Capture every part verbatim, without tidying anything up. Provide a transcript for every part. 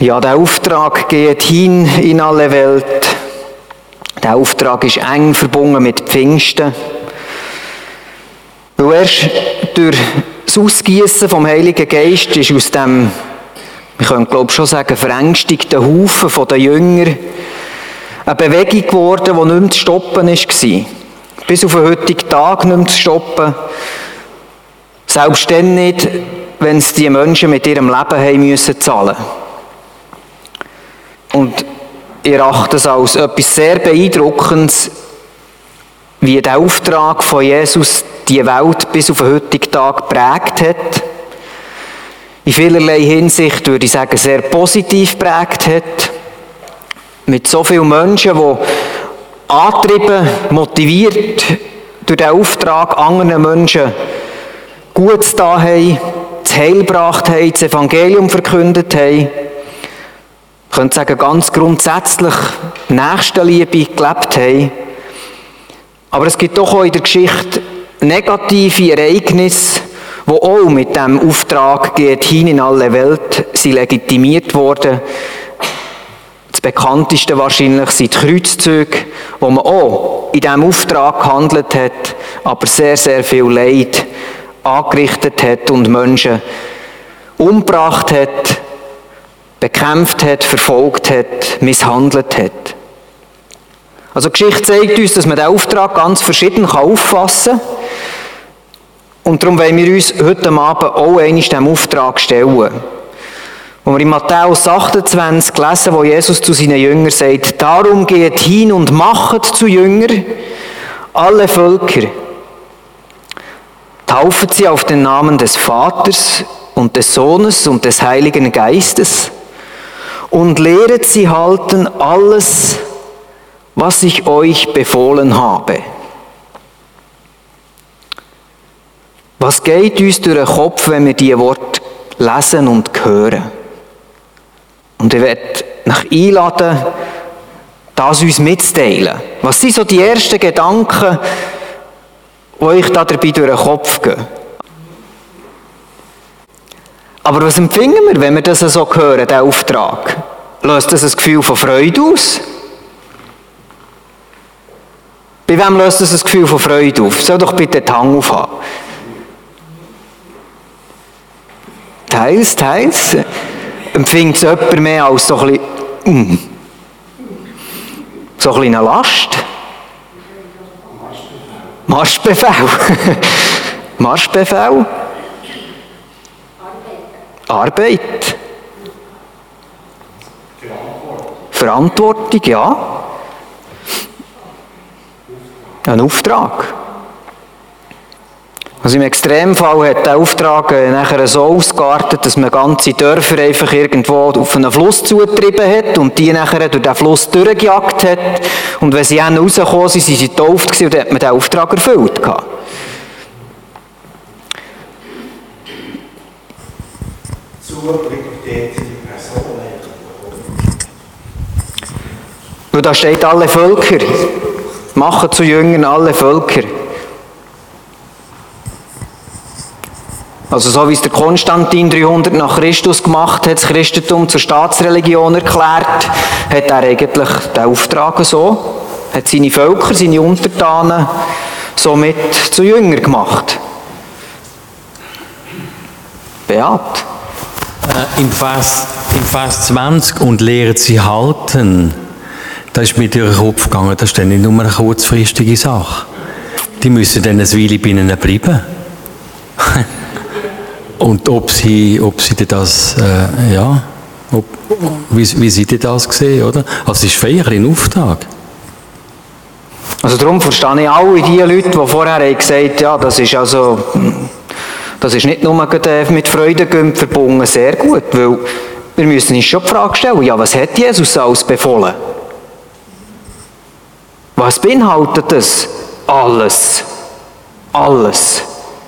Ja, der Auftrag geht hin in alle Welt. Der Auftrag ist eng verbunden mit Pfingsten. Weil erst durch das Ausgießen vom Heiligen Geist ist aus dem, wir können glaube ich schon sagen, verängstigten Haufen der Jünger eine Bewegung geworden, die nicht mehr zu stoppen war. Bis auf den heutigen Tag nicht mehr zu stoppen. Selbst dann nicht, wenn es die Menschen mit ihrem Leben haben müssen zahlen. Und ich erachte es als etwas sehr Beeindruckendes, wie der Auftrag von Jesus die Welt bis auf den heutigen Tag geprägt hat. In vielerlei Hinsicht würde ich sagen, sehr positiv geprägt hat. Mit so vielen Menschen, die angetrieben, motiviert durch den Auftrag anderen Menschen Gutes da haben, das Heil gebracht haben, das Evangelium verkündet haben. Ich könnte sagen, ganz grundsätzlich Nächstenliebe gelebt haben. Aber es gibt doch auch in der Geschichte negative Ereignisse, die auch mit dem Auftrag geht hin in alle Welt, sind legitimiert worden. Das bekannteste wahrscheinlich sind die Kreuzzüge, wo man auch in diesem Auftrag gehandelt hat, aber sehr, sehr viel Leid angerichtet hat und Menschen umgebracht hat, bekämpft hat, verfolgt hat, misshandelt hat. Also die Geschichte zeigt uns, dass man den Auftrag ganz verschieden auffassen kann. Und darum wollen wir uns heute Abend auch einmal diesem Auftrag stellen. Wo wir in Matthäus achtundzwanzig lesen, wo Jesus zu seinen Jüngern sagt, darum geht hin und machet zu Jünger alle Völker. Taufet sie auf den Namen des Vaters und des Sohnes und des Heiligen Geistes und lehret sie halten alles, was ich euch befohlen habe. Was geht uns durch den Kopf, wenn wir diese Worte lesen und hören? Und ich werde euch einladen, das uns mitzuteilen. Was sind so die ersten Gedanken, die euch da dabei durch den Kopf gehen? Aber was empfinden wir, wenn wir das so hören, diesen Auftrag? Löst das ein Gefühl von Freude aus? Bei wem löst das ein Gefühl von Freude auf? Soll doch bitte die Hand aufhaben. Teils, teils. Empfindet es jemand mehr als so ein bisschen, mm, so ein bisschen eine Last? Marschbefehl. Marschbefehl. Arbeit. Arbeit. Verantwortung, ja. Ein Auftrag. Also im Extremfall hat der Auftrag äh, nachher so ausgeartet, dass man ganze Dörfer einfach irgendwo auf einen Fluss zugetrieben hat und die nachher durch den Fluss durchgejagt hat. Und wenn sie dann rausgekommen sind, sind sie getauft gewesen und dann hat man den Auftrag erfüllt gehabt. Und da steht alle Völker. Machen zu Jüngern alle Völker. Also so wie es der Konstantin dreihundert nach Christus gemacht hat, das Christentum zur Staatsreligion erklärt, hat er eigentlich den Auftrag so, hat seine Völker, seine Untertanen somit zu Jüngern gemacht. Beat. Äh, im, Vers, Im Vers zwanzig, und lehret sie halten, da ist mir durch den Kopf gegangen, das ist dann nicht nur eine kurzfristige Sache. Die müssen dann eine Weile bei ihnen bleiben. Und ob sie, ob sie das, äh, ja, ob, wie, wie sie das sehen, oder? Also es ist feierlich ein Auftrag. Also darum verstehe ich alle die Leute, die vorher haben gesagt, ja, das ist also, das ist nicht nur mit Freudengümp verbunden, sehr gut, weil wir müssen uns schon die Frage stellen, ja, was hat Jesus alles befohlen? Was beinhaltet das? Alles. Alles.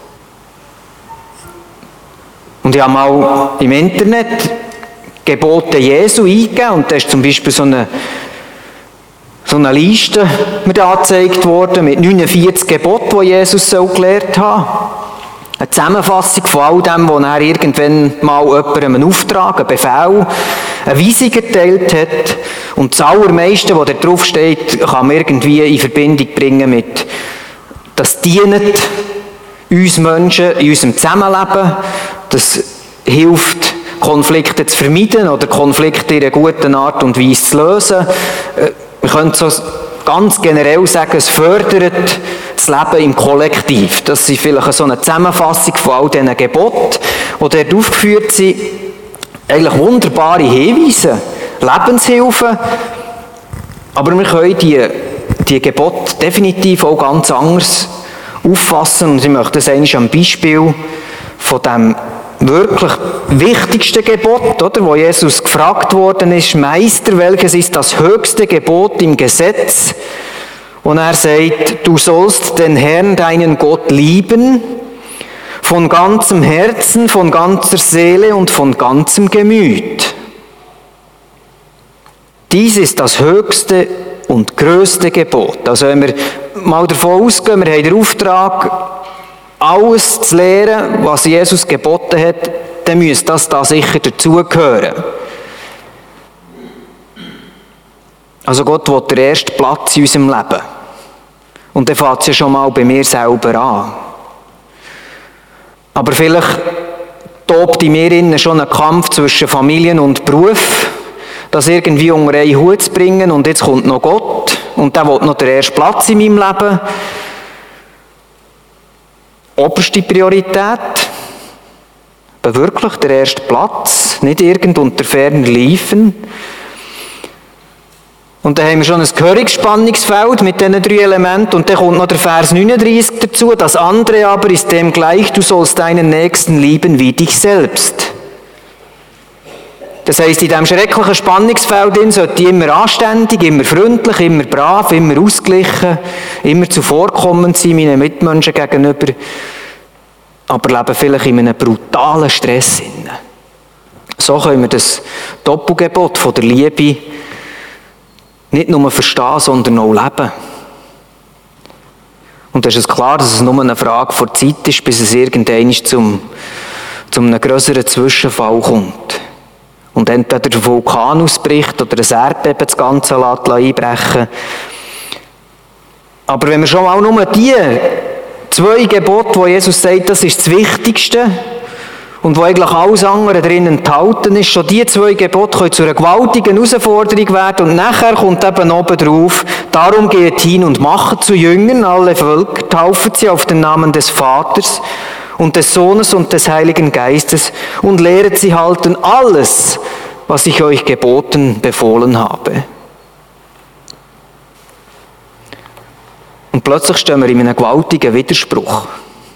Und ich habe mal im Internet Gebote Jesu eingegeben und da ist zum Beispiel so eine, so eine Liste mir da angezeigt worden mit neunundvierzig Geboten, die Jesus so gelehrt hat. Eine Zusammenfassung von all dem, wo er irgendwann mal jemandem einen Auftrag, einen Befehl eine Weisung erteilt hat. Und das Allermeiste, was da drauf steht, kann man irgendwie in Verbindung bringen mit, das dient uns Menschen in unserem Zusammenleben, das hilft, Konflikte zu vermeiden oder Konflikte in einer guten Art und Weise zu lösen. Wir können so ganz generell sagen, es fördert das Leben im Kollektiv. Das ist vielleicht so eine Zusammenfassung von all diesen Geboten, die dort aufgeführt sind. Eigentlich wunderbare Hinweise, Lebenshilfen. Aber wir können die, die Gebote definitiv auch ganz anders auffassen. Und ich möchte das eigentlich am Beispiel von dem wirklich wichtigsten Gebot, oder, wo Jesus gefragt worden ist, Meister, welches ist das höchste Gebot im Gesetz? Und er sagt, du sollst den Herrn, deinen Gott, lieben, von ganzem Herzen, von ganzer Seele und von ganzem Gemüt. Dies ist das höchste und größte Gebot. Also wenn wir mal davon ausgehen, wir haben den Auftrag, alles zu lehren, was Jesus geboten hat, dann müsste das da sicher dazugehören. Also Gott will den ersten Platz in unserem Leben. Und dann fängt es ja schon mal bei mir selber an. Aber vielleicht tobt in mir innen schon ein Kampf zwischen Familien und Beruf, das irgendwie unter einen Hut zu bringen, und jetzt kommt noch Gott und der will noch den ersten Platz in meinem Leben. Oberste Priorität, aber wirklich der erste Platz, nicht irgend unter ferner Liefen. Und dann haben wir schon ein Gehörungsspannungsfeld mit diesen drei Elementen, und dann kommt noch der Vers neununddreißig dazu, das andere aber ist dem gleich, du sollst deinen Nächsten lieben wie dich selbst. Das heisst, in diesem schrecklichen Spannungsfeld sollte ich immer anständig, immer freundlich, immer brav, immer ausgeglichen, immer zuvorkommend sein meinen Mitmenschen gegenüber, aber leben vielleicht in einem brutalen Stress. So können wir das Doppelgebot von der Liebe nicht nur verstehen, sondern auch leben. Und es ist klar, dass es nur eine Frage der Zeit ist, bis es irgendwann zum, zum einem grösseren Zwischenfall kommt. Und entweder der Vulkan ausbricht oder ein Erdbeben das Ganze einbrechen. Aber wenn wir schon mal nur die zwei Gebote, wo Jesus sagt, das ist das Wichtigste und wo eigentlich alles andere drin enthalten ist, schon die zwei Gebote können zu einer gewaltigen Herausforderung werden, und nachher kommt eben oben drauf, darum geht hin und macht zu Jüngern alle Völker, taufen sie auf den Namen des Vaters und des Sohnes und des Heiligen Geistes und lehret sie halten alles, was ich euch geboten, befohlen habe. Und plötzlich stehen wir in einem gewaltigen Widerspruch.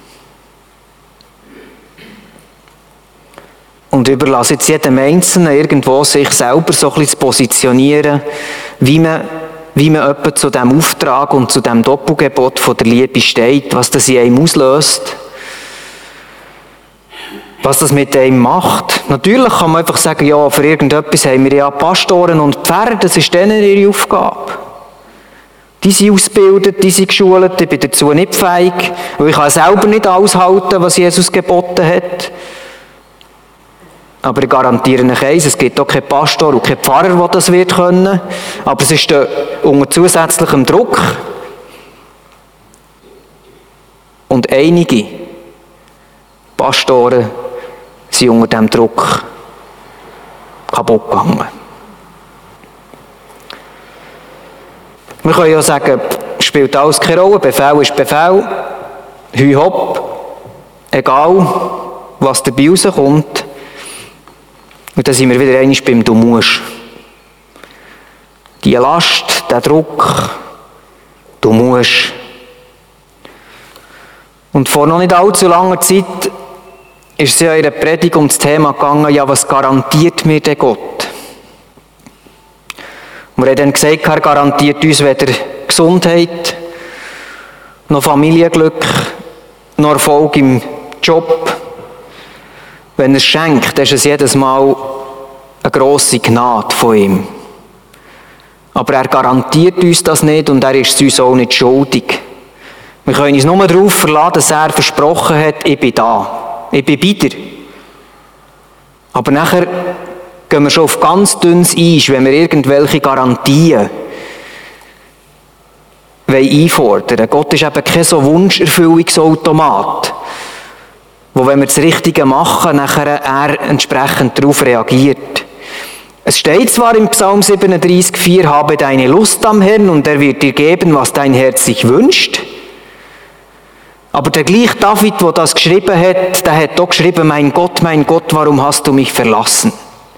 Und überlasse jetzt jedem Einzelnen irgendwo sich selber so ein bisschen zu positionieren, wie man, wie man etwa zu diesem Auftrag und zu diesem Doppelgebot von der Liebe steht, was das in einem auslöst. Was das mit einem macht. Natürlich kann man einfach sagen, ja, für irgendetwas haben wir ja Pastoren und Pfarrer, das ist denen ihre Aufgabe. Die sind ausgebildet, die sind geschult, ich bin dazu nicht fähig, weil ich kann selber nicht aushalten, was Jesus geboten hat. Aber ich garantiere euch eins, es gibt auch keinen Pastor und keinen Pfarrer, der das wird können. Aber es ist unter zusätzlichem Druck. Und einige Pastoren sind unter diesem Druck kaputt gegangen. Wir können ja sagen, spielt alles keine Rolle, Befehl ist Befehl, hü hopp, egal was dabei rauskommt. Und dann sind wir wieder einmal beim Du musst. Die Last, der Druck, du musst. Und vor noch nicht allzu langer Zeit ist es ja in der Predigt um das Thema gegangen, ja, was garantiert mir der Gott? Und wir haben dann gesagt, er garantiert uns weder Gesundheit, noch Familienglück, noch Erfolg im Job. Wenn er es schenkt, ist es jedes Mal eine grosse Gnade von ihm. Aber er garantiert uns das nicht und er ist es uns auch nicht schuldig. Wir können uns nur darauf verlassen, dass er versprochen hat, ich bin da, ich bin bei dir. Aber nachher gehen wir schon auf ganz dünnes Eis, wenn wir irgendwelche Garantien einfordern. Gott ist eben kein so Wunscherfüllungsautomat, wo, wenn wir das Richtige machen, nachher er entsprechend darauf reagiert. Es steht zwar im Psalm siebenunddreißig vier, habe deine Lust am Herrn und er wird dir geben, was dein Herz sich wünscht. Aber der gleiche David, der das geschrieben hat, der hat auch geschrieben, mein Gott, mein Gott, warum hast du mich verlassen?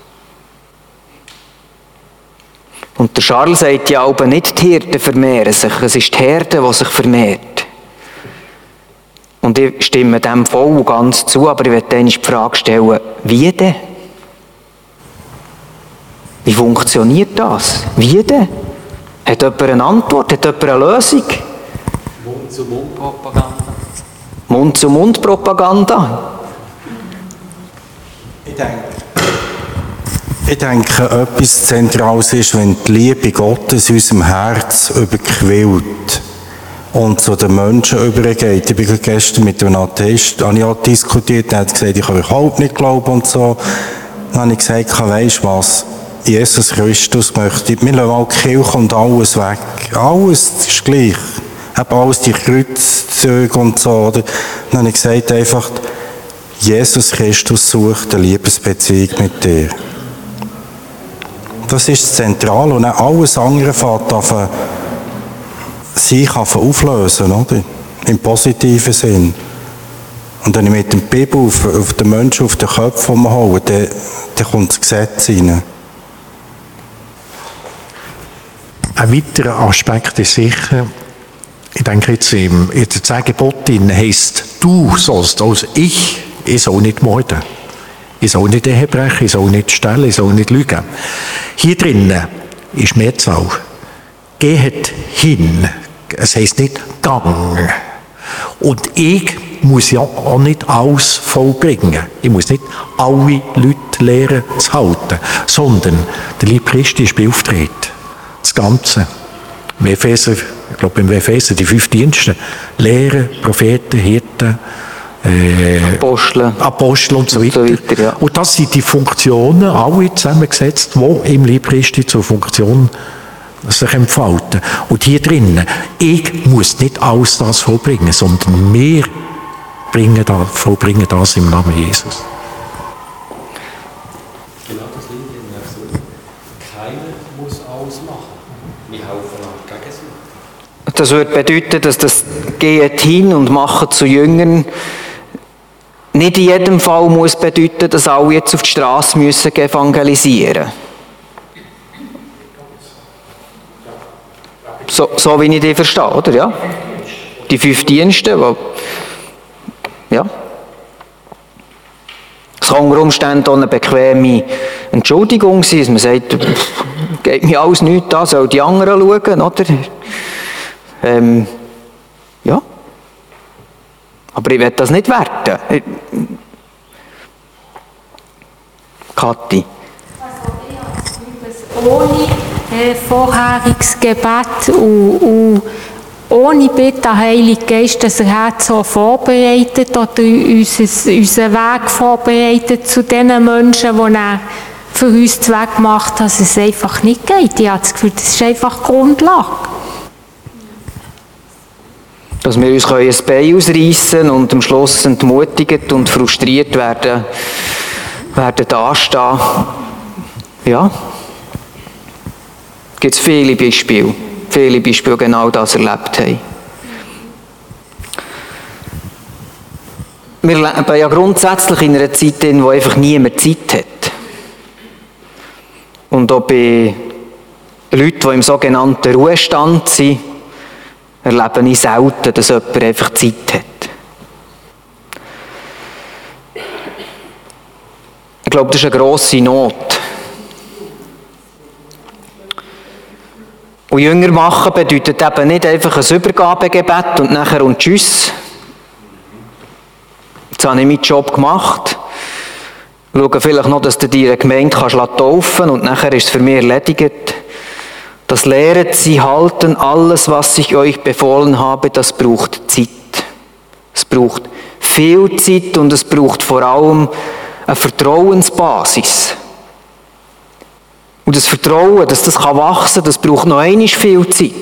Und der Charles sagt ja aber nicht, die Hirten vermehren sich, es ist die Herde, die sich vermehrt. Und ich stimme dem voll und ganz zu, aber ich werde dann die Frage stellen, wie denn? Wie funktioniert das? Wie denn? Hat jemand eine Antwort? Hat jemand eine Lösung? Mund-zu-Mund-Propaganda. Mund-zu-Mund-Propaganda? Ich denke, ich denke, etwas Zentrales ist, wenn die Liebe Gottes in unserem Herz überquillt und zu den Menschen übergeht. Ich bin gestern mit einem Atheist diskutiert, der hat gesagt, ich kann überhaupt nicht glauben und so. Dann habe ich gesagt, weisst du was? Jesus Christus möchte, wir lassen mal die Kirche und alles weg. Alles ist gleich. Eben alles die Kreuzzüge und so. Oder? Dann habe ich gesagt einfach, Jesus Christus sucht eine Liebesbeziehung mit dir. Das ist das Zentrale. Und dann alles andere fängt an, sich auflösen, oder? Im positiven Sinn. Und wenn ich mit dem Bibel auf, auf den Menschen, auf den Köpfen haue, dann, dann kommt das Gesetz rein. Ein weiterer Aspekt ist sicher, ich denke jetzt in den zehn Geboten heisst, du sollst, also ich, ich soll nicht morden. Ich soll nicht Ehe brechen, ich soll nicht stehlen, ich soll nicht lügen. Hier drinnen ist Mehrzahl. Geht hin. Es heisst nicht gang. Und ich muss ja auch nicht alles vollbringen. Ich muss nicht alle Leute lehren zu halten, sondern der liebe Christi ist beauftragt. Das Ganze. Im Epheser, ich glaube im Epheser, die fünf Dienste. Lehrer, Propheten, Hirten, äh, Apostel. Apostel und so weiter. Und, so weiter, ja. Und das sind die Funktionen, alle zusammengesetzt, die im Leib Christi zur Funktion sich entfalten. Und hier drinnen, ich muss nicht alles das vollbringen, sondern wir bringen das, vollbringen das im Namen Jesus. Genau das liegt in der so. Keiner muss alles machen. Wir helfen auch gegen sie. Das würde bedeuten, dass das «Geht hin und machen zu Jüngern» nicht in jedem Fall muss bedeuten, dass alle jetzt auf die Straße müssen evangelisieren. So, so wie ich die verstehe, oder? Ja? Die fünf Dienste, wo, ja. Es kann unter Umständen auch eine bequeme Entschuldigung sein, dass man sagt, pff, geht mir alles nichts an, soll die anderen schauen, oder? Ähm, ja. Aber ich will das nicht werten. Kathi. Also ich habe das Gefühl, dass ohne äh, vorheriges Gebet und, und ohne Bitte an Heiligen Geist, dass er hat so vorbereitet oder unseren, unseren Weg vorbereitet zu den Menschen, die er für uns den Weg macht, dass es einfach nicht geht. Ich habe das Gefühl, das ist einfach Grundlage. Dass wir uns ein Bein ausreißen und am Schluss entmutigt und frustriert werden, werden dastehen. Ja. Es gibt viele Beispiele, viele Beispiele, die genau das erlebt haben. Wir leben ja grundsätzlich in einer Zeit, in der einfach niemand Zeit hat. Und auch bei Leuten, die im sogenannten Ruhestand sind, erlebe ich selten, dass jemand einfach Zeit hat. Ich glaube, das ist eine grosse Not. Und Jünger machen bedeutet eben nicht einfach ein Übergabegebet und nachher und tschüss. Jetzt habe ich meinen Job gemacht. Schaue vielleicht noch, dass du dir eine Gemeinde taufen kannst und nachher ist es für mich erledigt. Das lehret sie halten, alles, was ich euch befohlen habe, das braucht Zeit. Es braucht viel Zeit und es braucht vor allem eine Vertrauensbasis. Und das Vertrauen, dass das wachsen kann, das braucht noch einmal viel Zeit.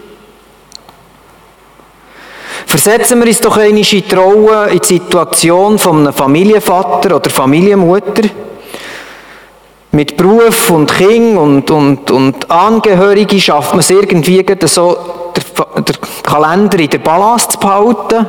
Versetzen wir uns doch einmal in die Rolle, in die Situation von einem Familienvater oder Familienmutter, mit Beruf und Kind und, und, und Angehörige schafft man es irgendwie, so den, den Kalender in der Balance zu behalten.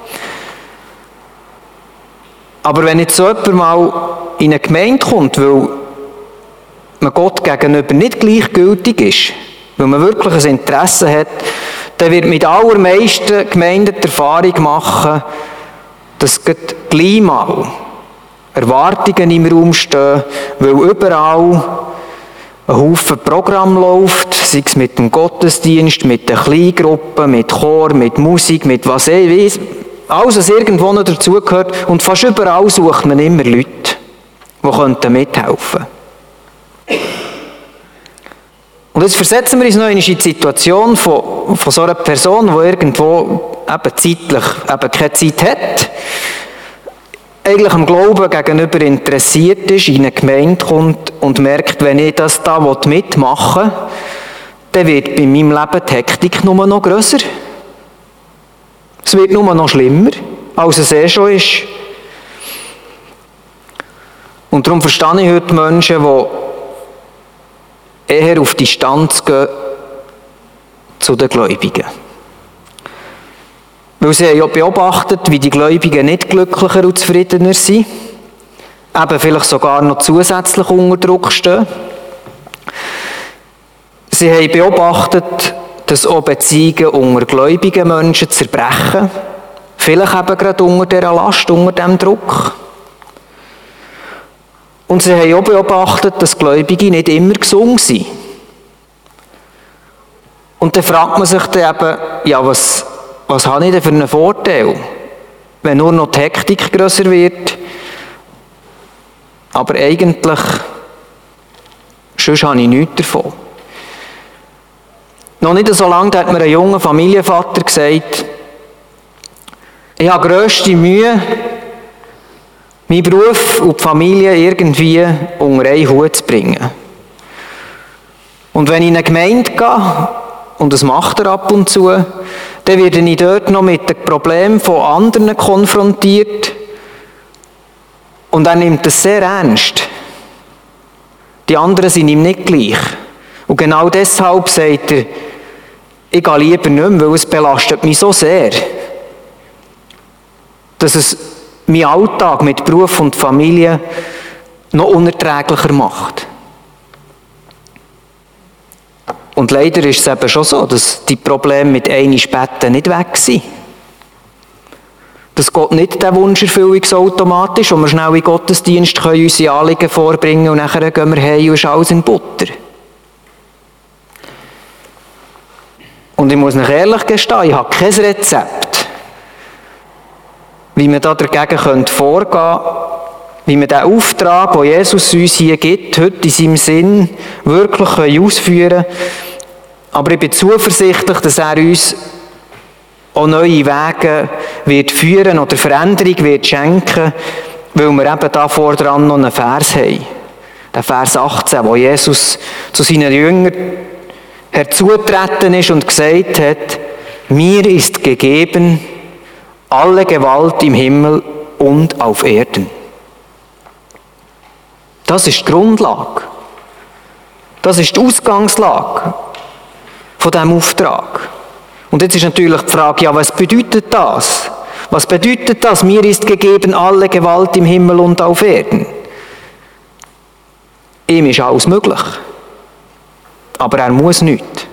Aber wenn jetzt so jemand mal in eine Gemeinde kommt, weil man Gott gegenüber nicht gleichgültig ist, weil man wirklich ein Interesse hat, dann wird mit allermeisten Gemeinden die Erfahrung machen, dass gleich mal Erwartungen im Raum stehen, weil überall ein Haufen Programm läuft, sei es mit dem Gottesdienst, mit den Kleingruppen, mit Chor, mit Musik, mit was ich weiss. Alles, was irgendwo noch dazugehört. Und fast überall sucht man immer Leute, die mithelfen könnten. Und jetzt versetzen wir uns noch in die Situation von, von so einer Person, die irgendwo eben zeitlich eben keine Zeit hat, eigentlich am Glauben gegenüber interessiert ist, in eine Gemeinde kommt und merkt, wenn ich das da mitmachen will, dann wird bei meinem Leben die Hektik nur noch grösser. Es wird nur noch schlimmer, als es eh schon ist. Und darum verstehe ich heute Menschen, die eher auf Distanz gehen zu den Gläubigen. Weil sie haben ja beobachtet, wie die Gläubigen nicht glücklicher und zufriedener sind, eben vielleicht sogar noch zusätzlich unter Druck stehen. Sie haben beobachtet, dass auch Beziehungen unter gläubigen Menschen zerbrechen, vielleicht eben gerade unter dieser Last, unter diesem Druck. Und sie haben auch beobachtet, dass Gläubige nicht immer gesund sind. Und dann fragt man sich dann eben, ja, was, was habe ich denn für einen Vorteil, wenn nur noch die Hektik grösser wird, aber eigentlich, sonst habe ich nichts davon. Noch nicht so lange hat mir ein junger Familienvater gesagt, ich habe grösste Mühe, meinen Beruf und die Familie irgendwie unter einen Hut zu bringen. Und wenn ich in eine Gemeinde gehe, und das macht er ab und zu, dann werde ich dort noch mit den Problemen von anderen konfrontiert und er nimmt das sehr ernst. Die anderen sind ihm nicht gleich. Und genau deshalb sagt er, ich gehe lieber nicht mehr, weil es belastet mich so sehr, dass es meinen Alltag mit Beruf und Familie noch unerträglicher macht. Und leider ist es eben schon so, dass die Probleme mit einem Betten nicht weg sind. Dass Gott nicht der Wunscherfüllungsautomat ist, wo wir schnell in den Gottesdienst können, unsere Anliegen vorbringen und nachher gehen wir heim und ist alles in Butter. Und ich muss euch ehrlich gestehen, ich habe kein Rezept, wie man da dagegen vorgehen könnte, wie wir den Auftrag, den Jesus uns hier gibt, heute in seinem Sinn wirklich ausführen können. Aber ich bin zuversichtlich, dass er uns auch neue Wege wird führen oder Veränderung wird schenken, weil wir eben da vor dran noch einen Vers haben. Der Vers achtzehn, wo Jesus zu seinen Jüngern herzugetreten ist und gesagt hat, mir ist gegeben alle Gewalt im Himmel und auf Erden. Das ist die Grundlage. Das ist die Ausgangslage von diesem Auftrag. Und jetzt ist natürlich die Frage, ja, was bedeutet das? Was bedeutet das? Mir ist gegeben alle Gewalt im Himmel und auf Erden. Ihm ist alles möglich. Aber er muss nicht.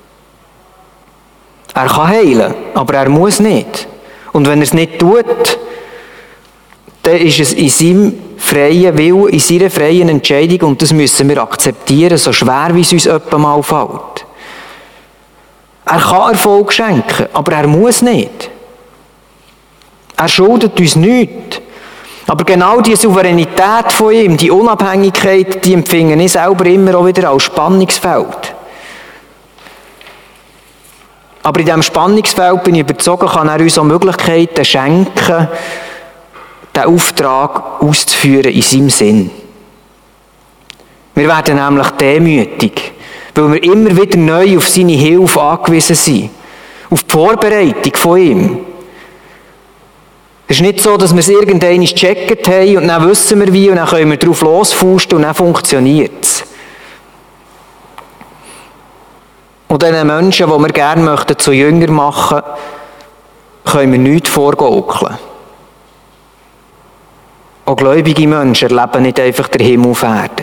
Er kann heilen, aber er muss nicht. Und wenn er es nicht tut, dann ist es in seinem freien Willen, in seiner freien Entscheidung, und das müssen wir akzeptieren, so schwer wie es uns jemand mal fällt. Er kann Erfolg schenken, aber er muss nicht. Er schuldet uns nichts. Aber genau die Souveränität von ihm, die Unabhängigkeit, die empfinde ich selber immer auch wieder als Spannungsfeld. Aber in diesem Spannungsfeld bin ich überzeugt, kann er uns auch Möglichkeiten schenken, den Auftrag auszuführen in seinem Sinn. Wir werden nämlich demütig, weil wir immer wieder neu auf seine Hilfe angewiesen sind. Auf die Vorbereitung von ihm. Es ist nicht so, dass wir es irgendwann gecheckt haben und dann wissen wir wie und dann können wir drauf losfusten und dann funktioniert es. Und diesen Menschen, die wir gerne möchten, zu Jünger machen, können wir nichts vorgaukeln. Auch gläubige Menschen erleben nicht einfach den Himmel auf Erden.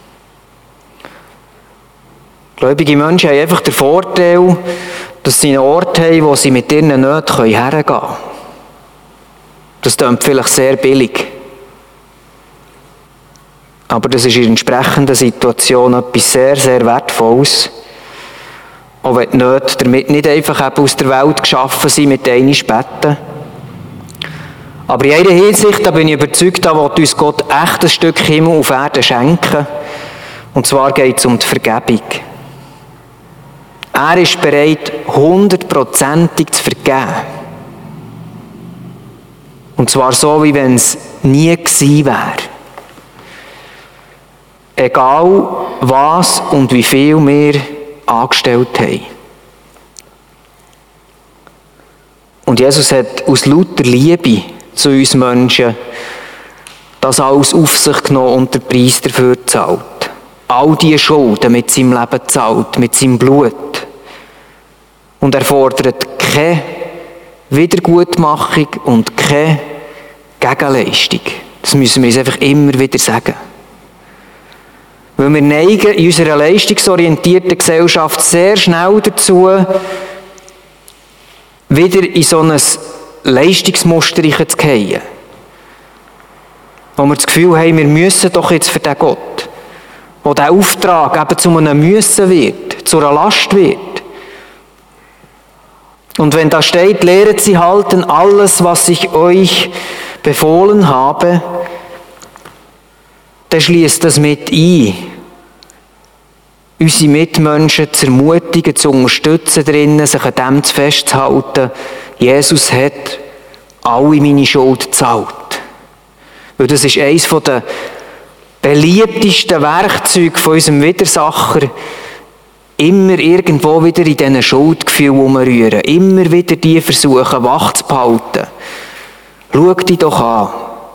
Gläubige Menschen haben einfach den Vorteil, dass sie einen Ort haben, wo sie mit ihren Nöten hergehen können. Das klingt vielleicht sehr billig. Aber das ist in entsprechender Situation etwas sehr, sehr Wertvolles. Auch wenn die Nöte damit nicht einfach eben aus der Welt geschaffen sind, mit denen beten. Aber in einer Hinsicht, da bin ich überzeugt, da will uns Gott echt ein Stück Himmel auf Erden schenken. Und zwar geht es um die Vergebung. Er ist bereit, hundertprozentig zu vergeben. Und zwar so, wie wenn es nie gewesen wäre. Egal was und wie viel wir angestellt haben. Und Jesus hat aus lauter Liebe zu uns Menschen das alles auf sich genommen und den Preis dafür gezahlt. All diese Schulden mit seinem Leben gezahlt, mit seinem Blut. Und er fordert keine Wiedergutmachung und keine Gegenleistung. Das müssen wir uns einfach immer wieder sagen. Weil wir neigen in unserer leistungsorientierten Gesellschaft sehr schnell dazu, wieder in so ein Leistungsmuster zu fallen. Wo wir das Gefühl haben, wir müssen doch jetzt für den Gott, wo der Auftrag eben zu einem Müssen wird, zu einer Last wird. Und wenn da steht, lehret sie halten alles, was ich euch befohlen habe, dann schließt das mit ein, unsere Mitmenschen zu ermutigen, zu unterstützen drinnen, sich an dem festzuhalten. Jesus hat alle meine Schuld gezahlt. Weil das ist eines der beliebtesten Werkzeuge von unserem Widersacher, immer irgendwo wieder in diesen Schuldgefühlen rumrühren, immer wieder die versuchen, wach zu behalten. Schau dich doch an.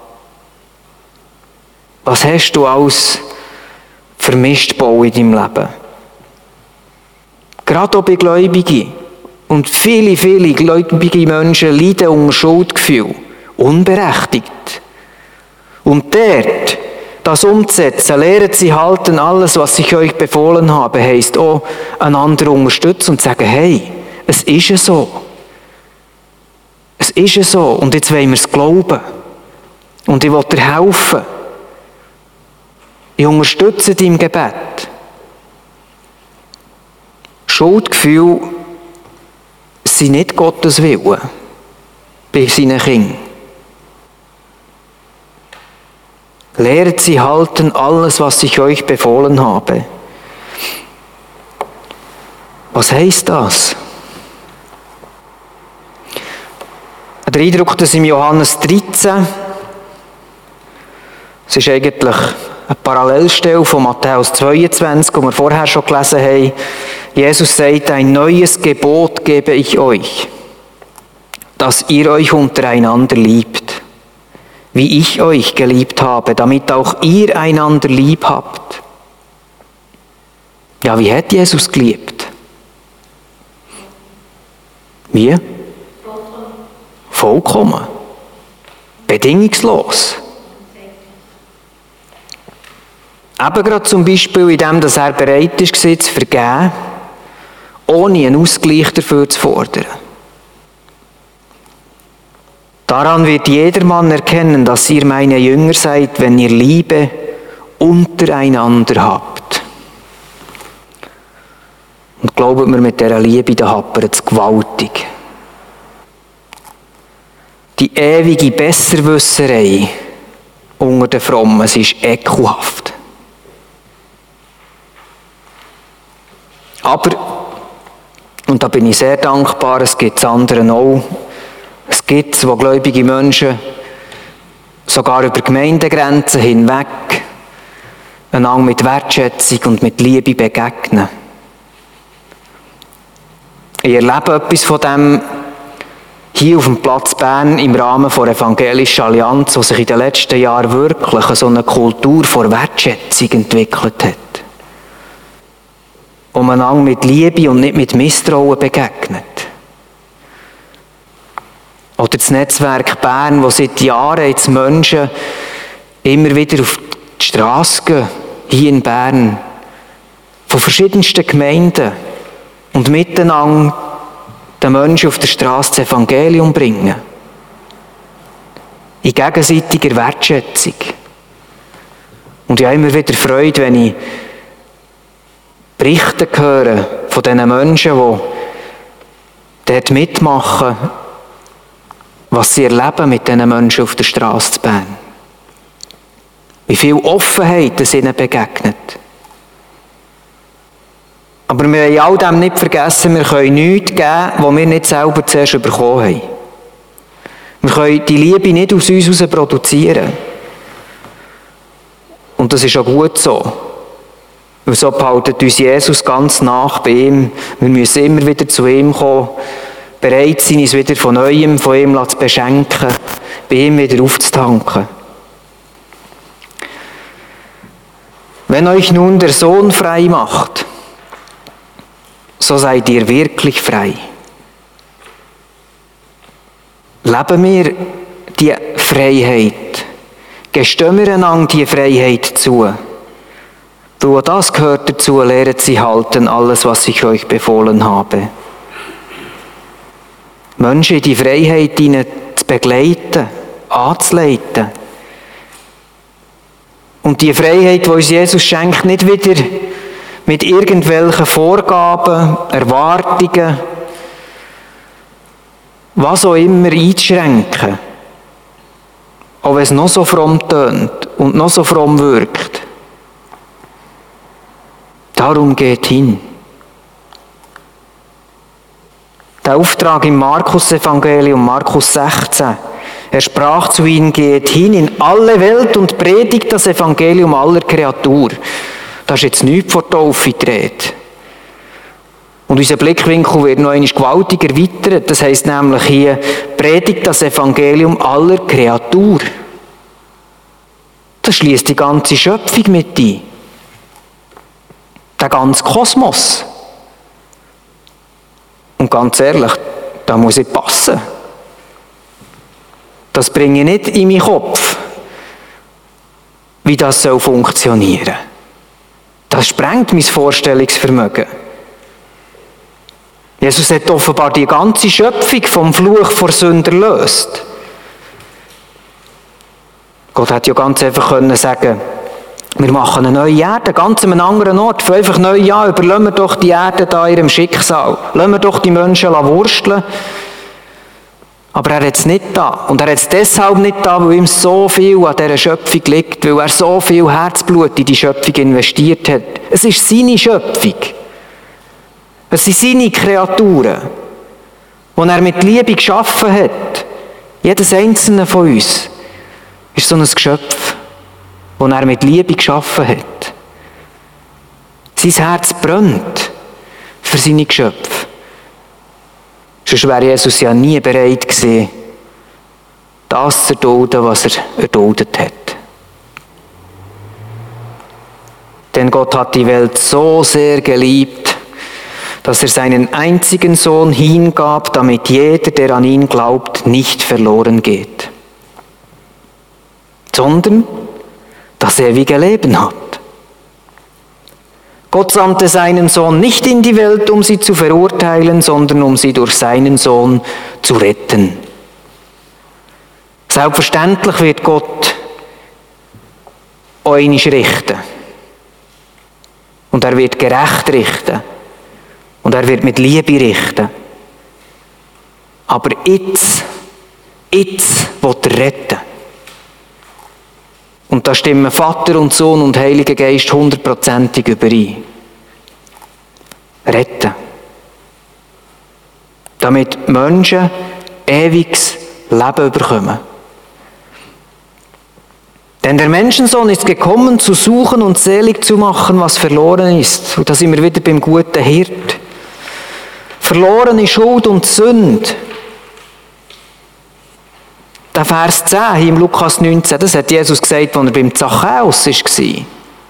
Was hast du alles vermischt in deinem Leben? Gerade auch bei Gläubigen. Und viele, viele gläubige Menschen leiden unter Schuldgefühl. Unberechtigt. Und dort, das umzusetzen, lehren sie halten alles, was ich euch befohlen habe, heisst auch, einander unterstützen und sagen, hey, es ist ja so. Es ist ja so. Und jetzt wollen wir es glauben. Und ich will dir helfen. Ich unterstütze dich im Gebet. Schuldgefühle sind nicht Gottes Wille bei seinen Kindern. Lehret sie halten alles, was ich euch befohlen habe. Was heisst das? Der Eindruck, dass im Johannes dreizehn, es ist eigentlich eine Parallelstelle von Matthäus zweiundzwanzig, die wir vorher schon gelesen haben. Jesus sagt, ein neues Gebot gebe ich euch, dass ihr euch untereinander liebt, wie ich euch geliebt habe, damit auch ihr einander lieb habt. Ja, wie hat Jesus geliebt? Wie? Vollkommen. Bedingungslos. Eben gerade zum Beispiel in dem, dass er bereit ist, zu vergeben, ohne einen Ausgleich dafür zu fordern. Daran wird jedermann erkennen, dass ihr meine Jünger seid, wenn ihr Liebe untereinander habt. Und glaubt mir, mit dieser Liebe, da hapert es gewaltig. Die ewige Besserwisserei unter den Frommen, sie ist ekelhaft. Aber, und da bin ich sehr dankbar, es gibt es anderen auch, es gibt es, wo gläubige Menschen sogar über Gemeindegrenzen hinweg einander mit Wertschätzung und mit Liebe begegnen. Ich erlebe etwas von dem hier auf dem Platz Bern im Rahmen der Evangelischen Allianz, wo sich in den letzten Jahren wirklich so eine Kultur vor Wertschätzung entwickelt hat. Wo man einander mit Liebe und nicht mit Misstrauen begegnet. Oder das Netzwerk Bern, wo seit Jahren jetzt Menschen immer wieder auf die Straße gehen, hier in Bern, von verschiedensten Gemeinden und miteinander den Menschen auf der Straße das Evangelium bringen. In gegenseitiger Wertschätzung. Und ich habe immer wieder Freude, wenn ich Berichte höre von diesen Menschen, die dort mitmachen, was sie erleben mit diesen Menschen auf der Straße zu Bern. Wie viel Offenheit es ihnen begegnet. Aber wir wollen all dem nicht vergessen, wir können nichts geben, was wir nicht selber zuerst bekommen haben. Wir können die Liebe nicht aus uns heraus produzieren. Und das ist auch gut so. Weil so behaltet uns Jesus ganz nach bei ihm. Wir müssen immer wieder zu ihm kommen, bereit sein, uns wieder von Neuem von ihm zu beschenken, bei ihm wieder aufzutanken. Wenn euch nun der Sohn frei macht, so seid ihr wirklich frei. Leben wir die Freiheit, gestehen wir einander die Freiheit zu. Weil auch das gehört dazu, lehret sie halten, alles, was ich euch befohlen habe. Menschen in die Freiheit hinein zu begleiten, anzuleiten. Und die Freiheit, die uns Jesus schenkt, nicht wieder mit irgendwelchen Vorgaben, Erwartungen, was auch immer einzuschränken. Auch wenn es noch so fromm tönt und noch so fromm wirkt. Darum geht hin. Der Auftrag im Markus-Evangelium, Markus sechzehn. Er sprach zu ihnen, geht hin in alle Welt und predigt das Evangelium aller Kreatur. Da ist jetzt nichts vor Taufe gedreht. Und unser Blickwinkel wird noch einmal gewaltig erweitert. Das heisst nämlich hier, predigt das Evangelium aller Kreatur. Das schließt die ganze Schöpfung mit ein. Der ganze Kosmos. Und ganz ehrlich, da muss ich passen. Das bringe ich nicht in meinen Kopf, wie das soll funktionieren. Das sprengt mein Vorstellungsvermögen. Jesus hat offenbar die ganze Schöpfung vom Fluch vor Sünde erlöst. Gott hätte ja ganz einfach können sagen, wir machen eine neue Erde, ganz an einem anderen Ort. Für einfach neu, ja, überlassen wir doch die Erde da ihrem Schicksal. Lassen wir doch die Menschen wursteln. Aber er hat es nicht da. Und er hat es deshalb nicht da, weil ihm so viel an dieser Schöpfung liegt, weil er so viel Herzblut in die Schöpfung investiert hat. Es ist seine Schöpfung. Es sind seine Kreaturen, die er mit Liebe geschaffen hat. Jedes einzelne von uns ist so ein Geschöpf, das er mit Liebe geschaffen hat. Sein Herz brennt für seine Geschöpfe. Sonst wäre Jesus ja nie bereit gewesen, das zu erdulden, was er erduldet hat. Denn Gott hat die Welt so sehr geliebt, dass er seinen einzigen Sohn hingab, damit jeder, der an ihn glaubt, nicht verloren geht, sondern das ewige Leben hat. Gott sandte seinen Sohn nicht in die Welt, um sie zu verurteilen, sondern um sie durch seinen Sohn zu retten. Selbstverständlich wird Gott euch richten. Und er wird gerecht richten. Und er wird mit Liebe richten. Aber jetzt, jetzt will er retten. Und da stimmen Vater und Sohn und Heiliger Geist hundertprozentig überein. Retten. Damit Menschen ewiges Leben bekommen. Denn der Menschensohn ist gekommen, zu suchen und selig zu machen, was verloren ist. Und da sind wir wieder beim guten Hirt. Verlorene Schuld und Sünde. Der Vers zehn hier im Lukas neunzehn, das hat Jesus gesagt, als er beim Zachäus war.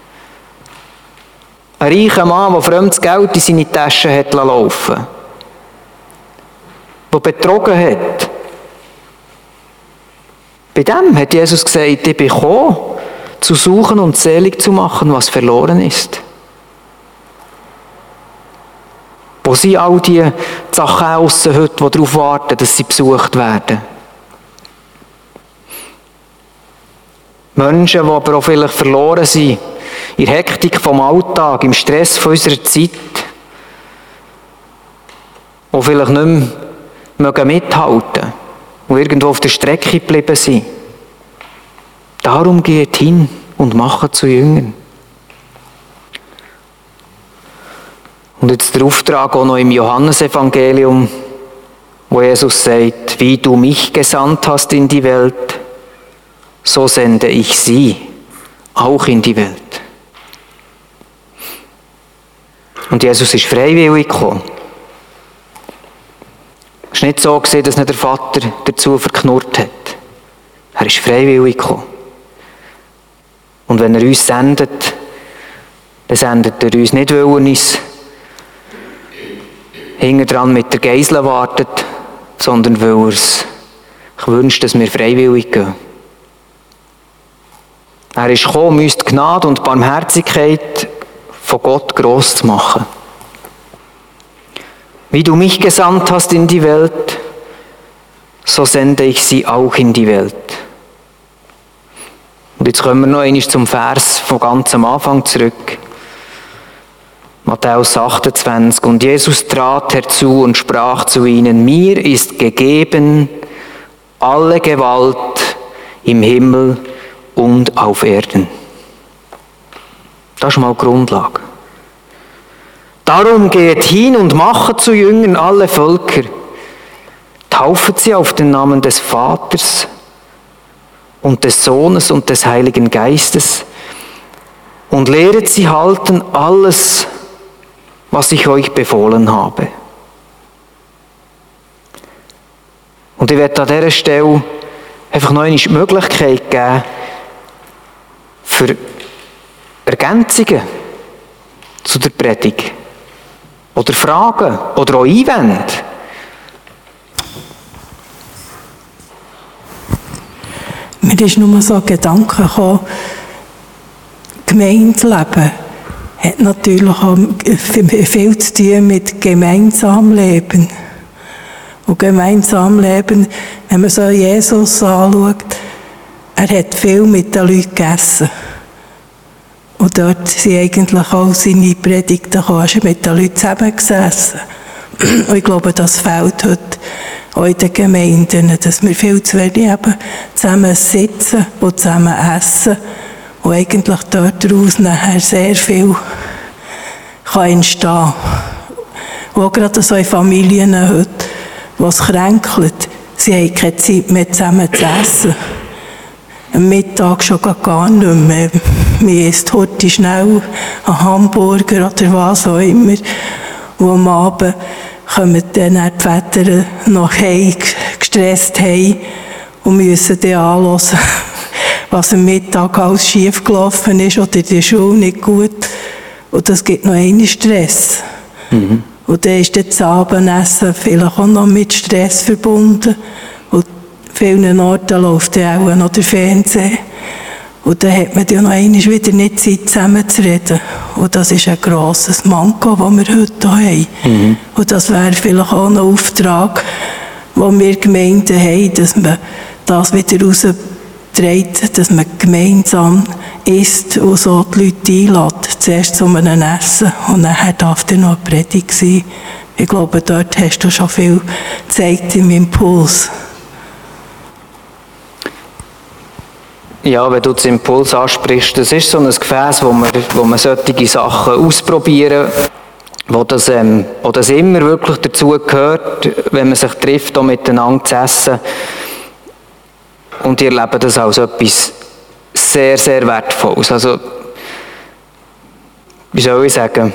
Ein reicher Mann, der fremdes Geld in seine Tasche hat laufen lassen. Der betrogen hat. Bei dem hat Jesus gesagt, ich bin gekommen, zu suchen und selig zu machen, was verloren ist. Wo sind all die Zachäusen heute, die darauf warten, dass sie besucht werden? Menschen, die aber auch vielleicht verloren sind, in der Hektik vom Alltag, im Stress von unserer Zeit, die vielleicht nicht mehr mithalten, die irgendwo auf der Strecke geblieben sind. Darum geht hin und macht zu Jüngern. Und jetzt der Auftrag auch noch im Johannesevangelium, wo Jesus sagt, wie du mich gesandt hast in die Welt, so sende ich sie auch in die Welt. Und Jesus ist freiwillig gekommen. Es war nicht so gewesen, dass nicht der Vater dazu verknurrt hat. Er ist freiwillig gekommen. Und wenn er uns sendet, dann sendet er uns nicht, weil er uns hinten dran mit der Geisel wartet, sondern weil er es wünscht, dass wir freiwillig gehen. Er ist gekommen, um uns die Gnade und die Barmherzigkeit von Gott gross zu machen. Wie du mich gesandt hast in die Welt, so sende ich sie auch in die Welt. Und jetzt kommen wir noch einmal zum Vers von ganz am Anfang zurück. Matthäus achtundzwanzig. Und Jesus trat herzu und sprach zu ihnen, mir ist gegeben alle Gewalt im Himmel und auf Erden. Das ist mal die Grundlage. Darum geht hin und macht zu Jüngern alle Völker. Taufet sie auf den Namen des Vaters und des Sohnes und des Heiligen Geistes und lehret sie halten alles, was ich euch befohlen habe. Und ich werde an dieser Stelle einfach noch eine Möglichkeit geben, für Ergänzungen zu der Predigt oder Fragen oder auch Einwände. Mir ist nur so ein Gedanke gekommen, Gemeindeleben hat natürlich auch viel zu tun mit gemeinsam Leben. Und gemeinsam Leben, wenn man so Jesus anschaut, er hat viel mit den Leuten gegessen. Und dort sind eigentlich auch seine Predigten gekommen. Er ist mit den Leuten zusammengesessen. Und ich glaube, das fehlt heute auch in den Gemeinden, dass wir viel zu wenig eben zusammen sitzen und zusammen essen. Und eigentlich dort daraus nachher sehr viel kann entstehen. Und auch gerade so in Familien heute, wo es kränkelt, sie haben keine Zeit mehr zusammen zu essen. Am Mittag schon gar nicht mehr. Man isst heute schnell einen Hamburger oder was auch immer. Und am Abend kommen dann die Väter noch heim, gestresst heim und müssen dann anhören, was am Mittag alles schief gelaufen ist oder die Schule nicht gut. Und das gibt noch einen Stress. Mhm. Und dann ist das Abendessen vielleicht auch noch mit Stress verbunden. Und an vielen Orten läuft dann auch noch der Fernseher. Und dann hat man ja noch einmal wieder nicht Zeit, zusammen zu reden. Und das ist ein grosses Manko, das wir heute haben. Mhm. Und das wäre vielleicht auch ein Auftrag, den wir Gemeinden haben, dass man das wieder rausträgt, dass man gemeinsam isst und so die Leute einlädt. Zuerst zu einem Essen und nachher darf dann noch eine Predigt sein. Ich glaube, dort hast du schon viel gezeigt im Impuls. Ja, wenn du den Impuls ansprichst, das ist so ein Gefäß, wo man, wo man solche Sachen ausprobieren, wo das, ähm, wo das immer wirklich dazu gehört, wenn man sich trifft, auch miteinander zu essen. Und ich erlebe das als etwas sehr, sehr Wertvolles. Also, wie soll ich sagen,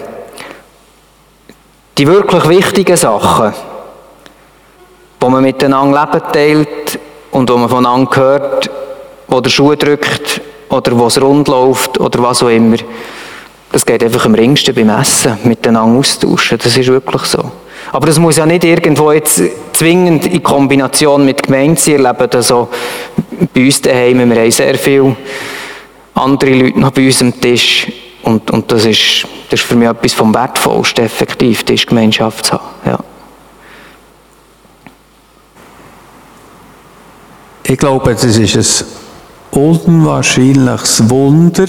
die wirklich wichtigen Sachen, wo man miteinander Leben teilt und wo man voneinander hört, wo der Schuh drückt oder wo es rund läuft oder was auch immer, das geht einfach am ringsten beim Essen, miteinander austauschen. Das ist wirklich so. Aber das muss ja nicht irgendwo jetzt zwingend in Kombination mit Gemeindezielen leben. Also bei uns daheim, wir haben sehr viele andere Leute noch bei uns am Tisch. Und, und das, ist, das ist für mich etwas vom Wertvollsten, effektiv, Tischgemeinschaft zu haben. Ja. Ich glaube, das ist ein unwahrscheinliches Wunder,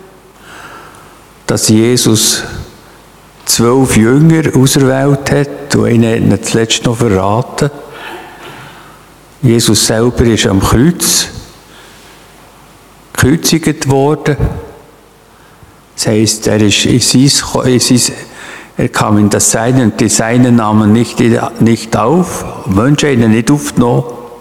dass Jesus zwölf Jünger auserwählt hat und einen hat zuletzt noch verraten. Jesus selber ist am Kreuz gekreuzigt worden. Das heisst, er ist in sein, in sein, er kam in das Seine und die Seinen nahmen nicht, nicht auf, Menschen haben ihn nicht aufgenommen.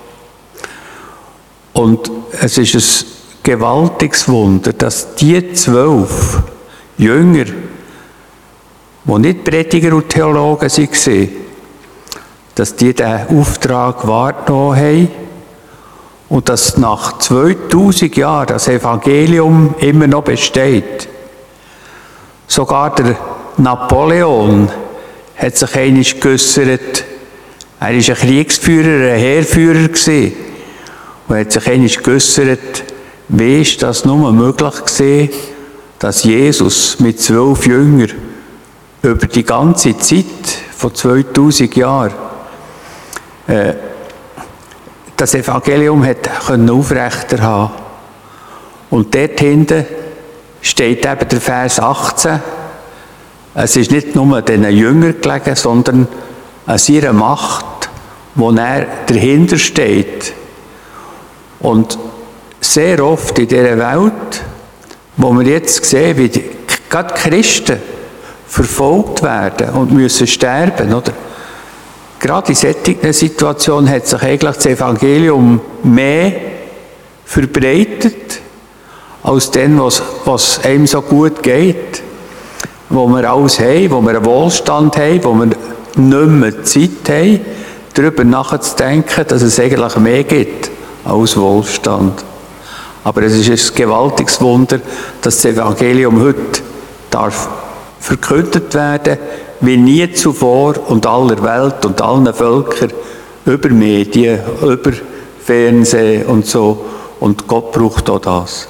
Und es ist ein gewaltiges Wunder, dass die zwölf Jünger, die nicht Prediger und Theologen waren, dass die diesen Auftrag wahrgenommen haben und dass nach zweitausend Jahren das Evangelium immer noch besteht. Sogar der Napoleon hat sich einmal geäussert, er war ein Kriegsführer, ein Heerführer gewesen, und hat sich einmal geäussert, wie ist das nur möglich gewesen, dass Jesus mit zwölf Jüngern über die ganze Zeit von zweitausend Jahren äh, das Evangelium hat können aufrechterhalten. Und dort hinten steht eben der Vers achtzehn. Es ist nicht nur den Jüngern gelegen, sondern an seiner Macht, wo er dahinter steht. Und sehr oft in dieser Welt, wo wir jetzt sehen, wie die, gerade Christen verfolgt werden und müssen sterben, oder? Gerade in solchen Situationen hat sich eigentlich das Evangelium mehr verbreitet, als dem, was, was einem so gut geht, wo wir alles haben, wo wir einen Wohlstand haben, wo wir nicht mehr Zeit haben, darüber nachzudenken, dass es eigentlich mehr gibt als Wohlstand. Aber es ist ein gewaltiges Wunder, dass das Evangelium heute darf verkündet werden, wie nie zuvor und aller Welt und allen Völkern, über Medien, über Fernsehen und so. Und Gott braucht auch das.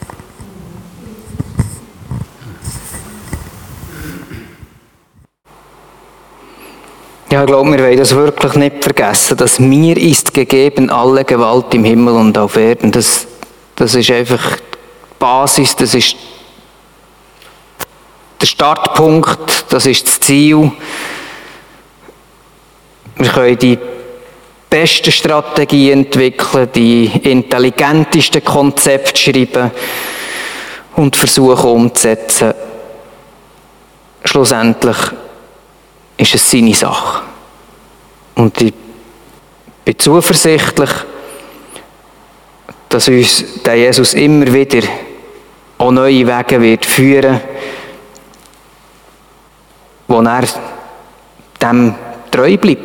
Ja, ich glaube, wir wollen das wirklich nicht vergessen, dass mir ist gegeben alle Gewalt im Himmel und auf Erden. Das, das ist einfach die Basis, das ist der Startpunkt, das ist das Ziel. Wir können die besten Strategien entwickeln, die intelligentesten Konzepte schreiben und versuchen umzusetzen. Schlussendlich ist es seine Sache. Und ich bin zuversichtlich, dass uns der Jesus immer wieder auch neue Wege wird führen, wo er dem treu bleibt.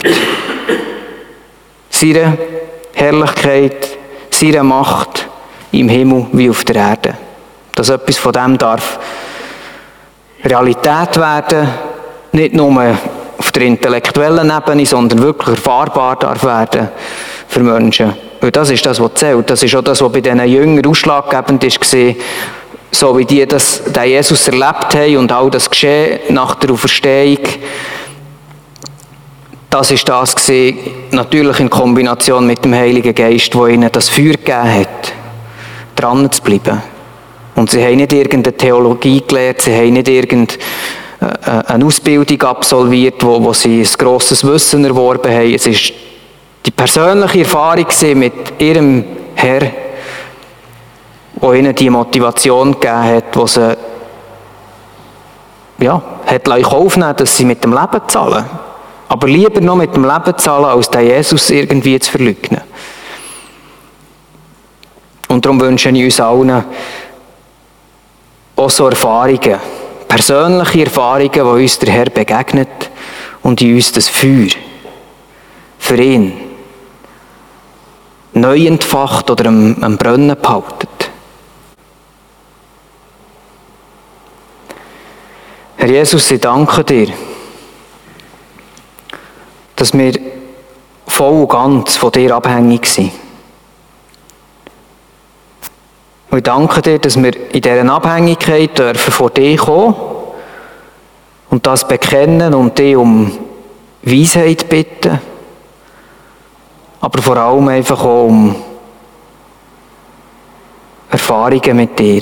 Seine Herrlichkeit, seine Macht im Himmel wie auf der Erde. Dass etwas von dem darf Realität werden, nicht nur auf der intellektuellen Ebene, sondern wirklich erfahrbar darf werden für Menschen. Weil das ist das, was zählt. Das ist auch das, was bei diesen Jüngern ausschlaggebend war, so wie die das, den Jesus erlebt haben und all das Geschehen nach der Auferstehung. Das ist das gewesen, natürlich in Kombination mit dem Heiligen Geist, der ihnen das Feuer gegeben hat, dran zu bleiben. Und sie haben nicht irgendeine Theologie gelehrt, sie haben nicht irgendeine Ausbildung absolviert, wo, wo sie ein grosses Wissen erworben haben. Es war die persönliche Erfahrung mit ihrem Herr, die ihnen die Motivation gegeben hat, die sie ja, hat aufnehmen, dass sie mit dem Leben zahlen. Aber lieber noch mit dem Leben zahlen, als den Jesus irgendwie zu verleugnen. Und darum wünsche ich uns allen auch so Erfahrungen, persönliche Erfahrungen, wo uns der Herr begegnet und in uns das Feuer für ihn neu entfacht oder am, am Brennen behaltet. Herr Jesus, ich danke dir, dass wir voll und ganz von dir abhängig sind. Und ich danke dir, dass wir in dieser Abhängigkeit dürfen vor dir kommen und das bekennen und dich um Weisheit bitten, aber vor allem einfach auch um Erfahrungen mit dir.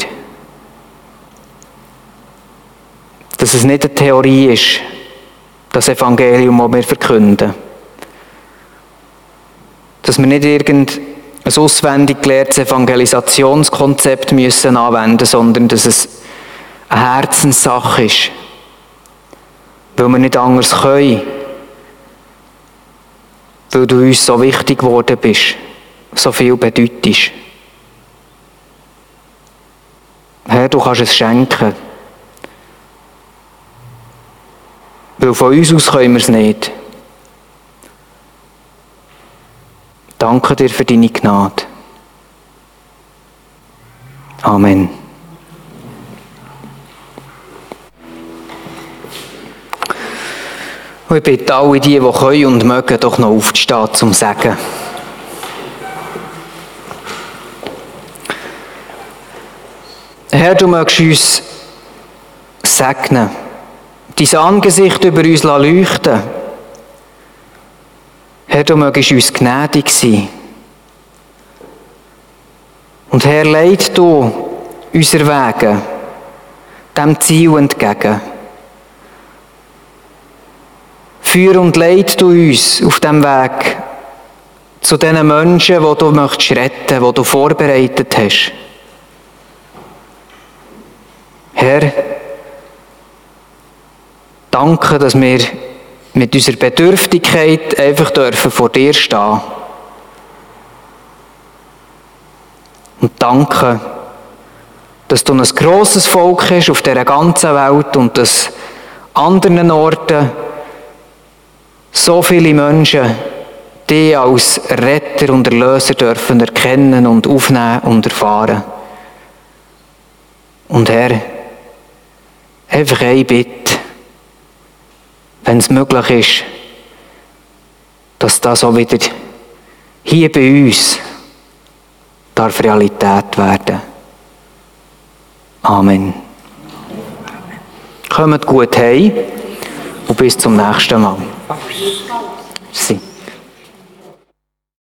Dass es nicht eine Theorie ist, das Evangelium, das wir verkünden. Dass wir nicht irgendein auswendig gelehrtes Evangelisationskonzept müssen anwenden, sondern dass es eine Herzenssache ist. Weil wir nicht anders können. Weil du uns so wichtig geworden bist, so viel bedeutest. Herr, du kannst es schenken. Weil von uns aus können wir es nicht. Danke dir für deine Gnade. Amen. Und ich bitte alle die, die können und mögen, doch noch aufzustehen, zum Segen. Herr, du mögst uns segnen, dein Angesicht über uns leuchten. Herr, du mögst uns gnädig sein. Und Herr, leid du unsere Wege dem Ziel entgegen. Führ und leid du uns auf dem Weg zu den Menschen, die du möchtest retten, die du vorbereitet hast. Herr, danke, dass wir mit unserer Bedürftigkeit einfach dürfen vor dir stehen. Und danke, dass du ein grosses Volk hast auf dieser ganzen Welt und dass anderen Orten so viele Menschen dich als Retter und Erlöser dürfen erkennen und aufnehmen und erfahren. Und Herr, einfach eine Bitte, wenn es möglich ist, dass das auch wieder hier bei uns darf Realität werden. Amen. Kommt gut heim und bis zum nächsten Mal. Merci.